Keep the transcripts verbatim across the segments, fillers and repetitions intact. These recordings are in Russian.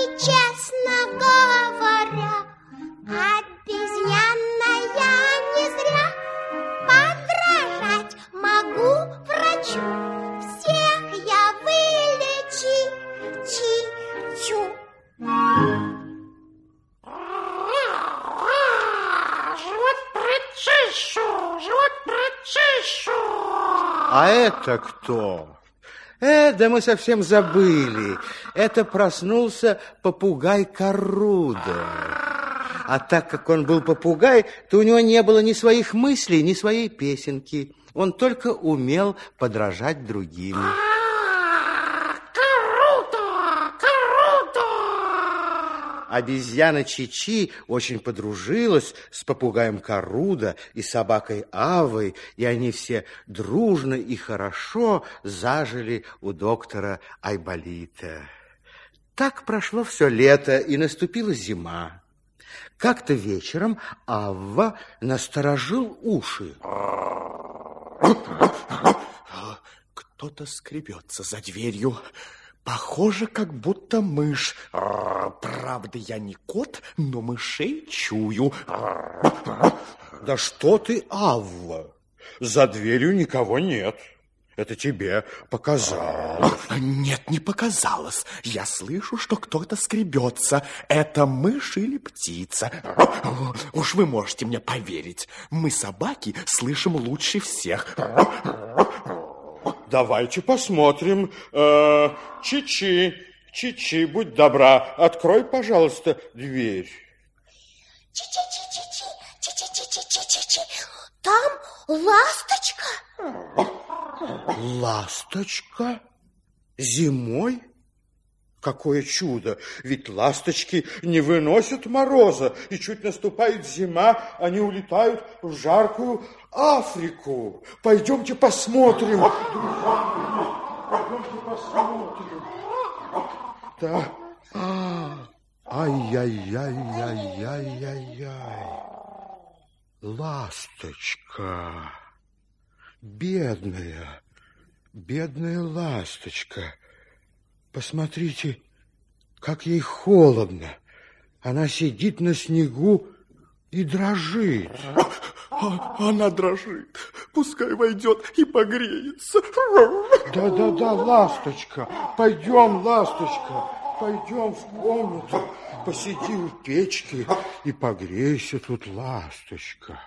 честно говоря, обезьяна я не зря. Подражать могу врачу, всех я вылечи, чи-чу. Живот прочищу, живот прочищу. А это кто? Э, да мы совсем забыли. Это проснулся попугай Корруда. А так как он был попугай, то у него не было ни своих мыслей, ни своей песенки. Он только умел подражать другим. Обезьяна Чи-Чи очень подружилась с попугаем Корруда и собакой Авой, и они все дружно и хорошо зажили у доктора Айболита. Так прошло все лето, и наступила зима. Как-то вечером Авва насторожил уши. Кто-то скребется за дверью. Похоже, как будто мышь. Правда, я не кот, но мышей чую. Да что ты, Авва? За дверью никого нет. Это тебе показалось. Нет, не показалось. Я слышу, что кто-то скребется. Это мышь или птица. Уж вы можете мне поверить. Мы, собаки, слышим лучше всех. Давайте посмотрим. Э, Чи-Чи, Чи-Чи, будь добра, открой, пожалуйста, дверь. Чи-чи-чи-чи-чи, чи-чи-чи-чи-чи-чи. Там ласточка. Ласточка? Зимой? Какое чудо! Ведь ласточки не выносят мороза, и чуть наступает зима, они улетают в жаркую Африку. Пойдемте посмотрим. Пойдемте посмотрим. Да. Ай-яй-яй-яй-яй-яй-яй. Ласточка. Бедная, бедная ласточка. Посмотрите, как ей холодно. Она сидит на снегу и дрожит. Она дрожит. Пускай войдет и погреется. Да-да-да, ласточка. Пойдем, ласточка. Пойдем в комнату. Посиди у печки и погрейся тут, ласточка.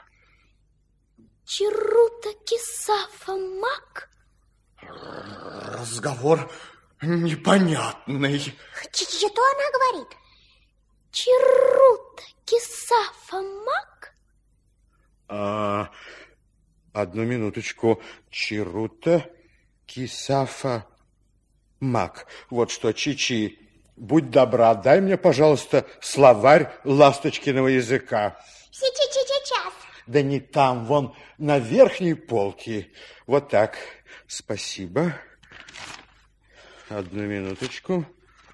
Чирута Кисафа Мак. Разговор непонятный. Что она говорит? Чирута Кисафа Мак? А, одну минуточку. Чирута Кисафа Мак. Вот что, Чи-Чи, будь добра, дай мне, пожалуйста, словарь ласточкиного языка. Сейчас. Да не там, вон на верхней полке. Вот так. Спасибо. Одну минуточку.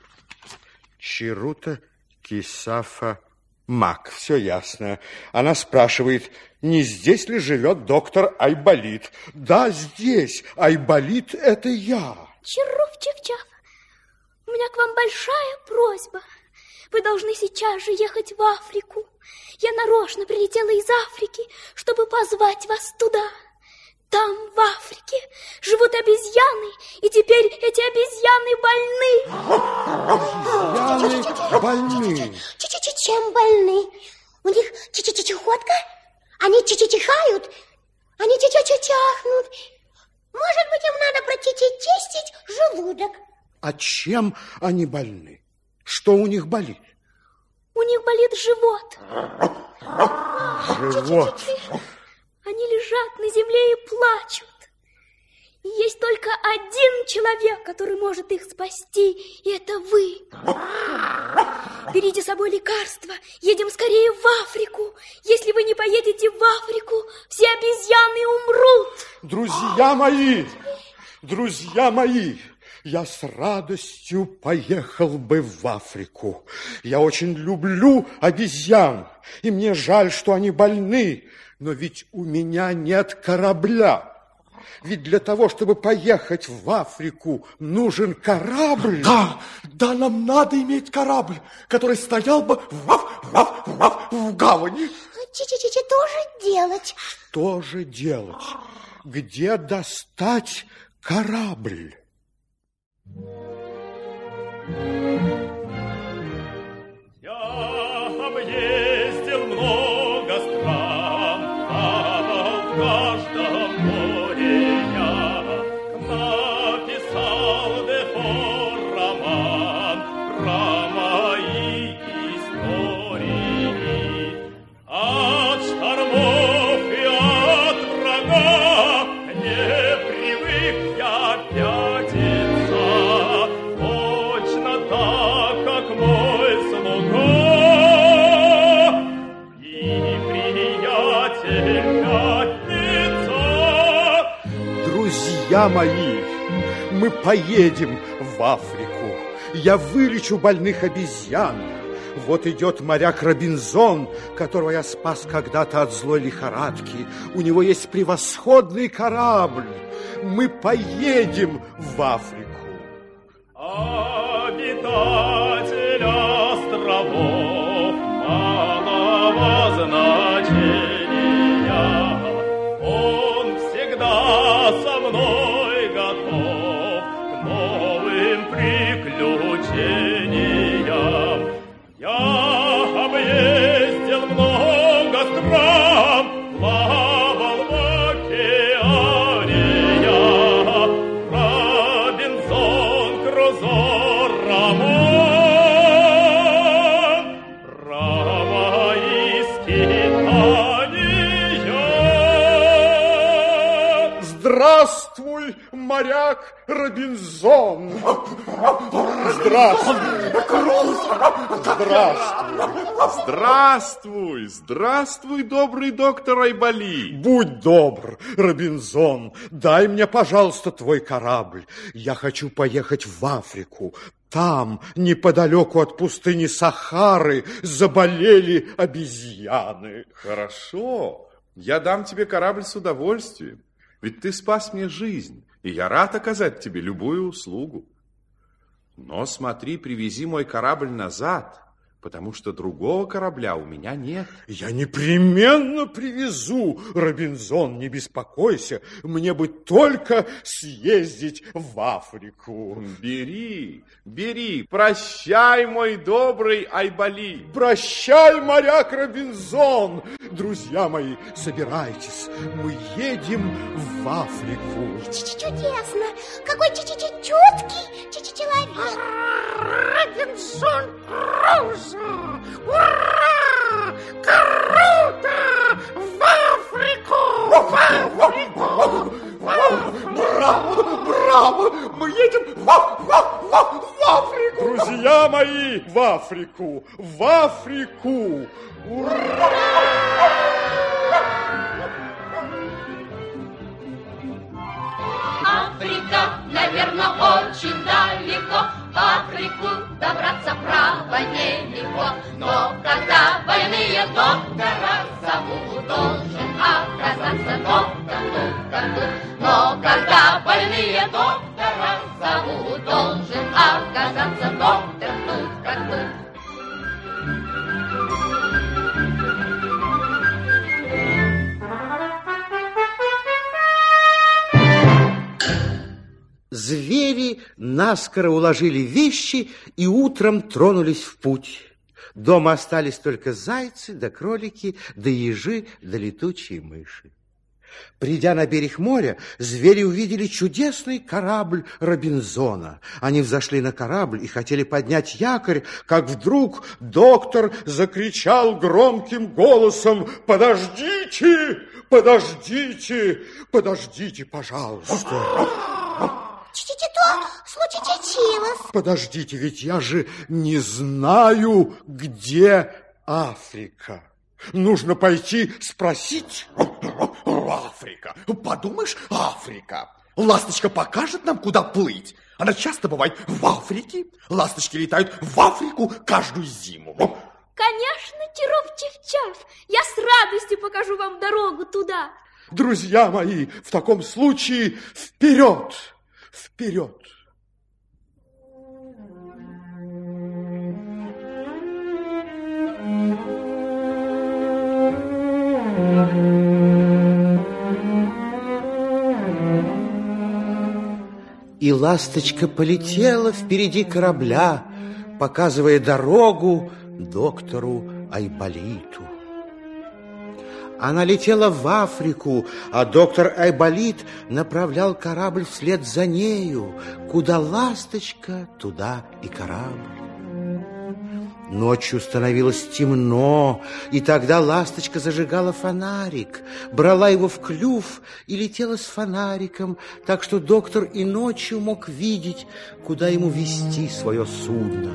Чирута Кисафа Мак. Все ясно. Она спрашивает, не здесь ли живет доктор Айболит? Да, здесь. Айболит – это я. Чируф-чик-чаф, у меня к вам большая просьба. Вы должны сейчас же ехать в Африку. Я нарочно прилетела из Африки, чтобы позвать вас туда. Там, в Африке, живут обезьяны, и теперь эти обезьяны больны. Обезьяны больны. Чем больны? У них чехотка? Они чихают? Они чахнут? Может быть, им надо прочистить желудок? А чем они больны? Что у них болит? У них болит живот. Живот. Они лежат на земле и плачут. И есть только один человек, который может их спасти, и это вы. Берите с собой лекарства, едем скорее в Африку. Если вы не поедете в Африку, все обезьяны умрут. Друзья мои, друзья мои, я с радостью поехал бы в Африку. Я очень люблю обезьян, и мне жаль, что они больны, но ведь у меня нет корабля. Ведь для того, чтобы поехать в Африку, нужен корабль. Да, да, нам надо иметь корабль, который стоял бы в, в, в, в гавани. Чи-чи-чи, что же делать? Что же делать? Где достать корабль? Я объездил много стран, плавал в каждом море я, написал Дефо роман про мои истории. От штормов и от врага не привык я пятиться, точно так, как мой слуга и приятель Пятница. Друзья мои, мы поедем в Африку. Я вылечу больных обезьян. Вот идет моряк Робинзон, которого я спас когда-то от злой лихорадки. У него есть превосходный корабль. Мы поедем в Африку. Обитатель островов малого значения, он всегда со мной готов к новым приключениям. Я объездил много стран, плавал в океане я, Робинзон Крузо роман про мои скитания. Здравствуй, моряк Робинзон! Здравствуй! Здравствуй! Здравствуй, здравствуй, добрый доктор Айболи. Будь добр, Робинзон, дай мне, пожалуйста, твой корабль. Я хочу поехать в Африку. Там, неподалеку от пустыни Сахары, заболели обезьяны. Хорошо, я дам тебе корабль с удовольствием, ведь ты спас мне жизнь, и я рад оказать тебе любую услугу. Но смотри, привези мой корабль назад, потому что другого корабля у меня нет. Я непременно привезу, Робинзон, не беспокойся. Мне бы только съездить в Африку. Бери, бери. Прощай, мой добрый Айболи. Прощай, моряк Робинзон. Друзья мои, собирайтесь. Мы едем в Африку. Чудесно. Какой чуткий человек. Робинзон Крузо! Ура! Круто! В Африку! В Африку! Браво, браво! Мы едем в, в, в, в Африку! Друзья мои, в Африку! В Африку! Ура! Африка, наверное, очень далеко. В Африку добраться, право, нелегко. Но когда больные доктора зовут, должен оказаться доктор тут как тут. Но когда больные доктора зовут, должен оказаться доктор тут как тут. Звери наскоро уложили вещи и утром тронулись в путь. Дома остались только зайцы, да кролики, да ежи, да летучие мыши. Придя на берег моря, звери увидели чудесный корабль Робинзона. Они взошли на корабль и хотели поднять якорь, как вдруг доктор закричал громким голосом: «Подождите, подождите, подождите, пожалуйста!» Что случилось? Подождите, ведь я же не знаю, где Африка. Нужно пойти спросить. Африка. Подумаешь, Африка. Ласточка покажет нам, куда плыть. Она часто бывает в Африке. Ласточки летают в Африку каждую зиму. Конечно, Тиров-Чифчав, я с радостью покажу вам дорогу туда. Друзья мои, в таком случае вперед, вперед. И ласточка полетела впереди корабля, показывая дорогу доктору Айболиту. Она летела в Африку, а доктор Айболит направлял корабль вслед за нею. Куда ласточка, туда и корабль. Ночью становилось темно, и тогда ласточка зажигала фонарик, брала его в клюв и летела с фонариком, так что доктор и ночью мог видеть, куда ему вести свое судно.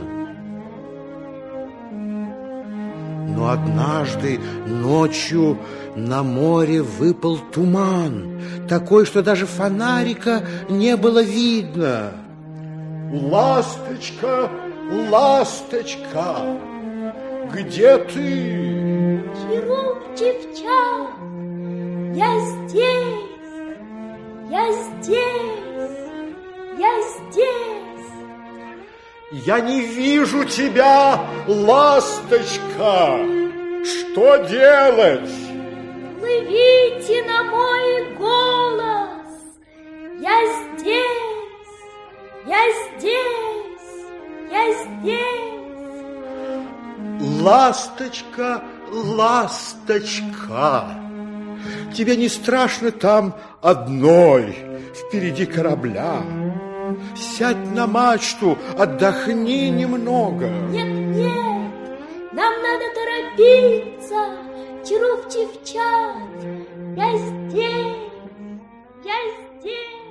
Но однажды ночью на море выпал туман, такой, что даже фонарика не было видно. Ласточка, ласточка, где ты? Чируп-чип-чап, я здесь, я здесь, я здесь. Я не вижу тебя, ласточка. Что делать? Плывите на мой голос. Я здесь, я здесь, я здесь. Ласточка, ласточка, тебе не страшно там одной впереди корабля? Сядь на мачту, отдохни немного. Нет, нет, нам надо торопиться. Чируп-чип-чат, я здесь, я здесь.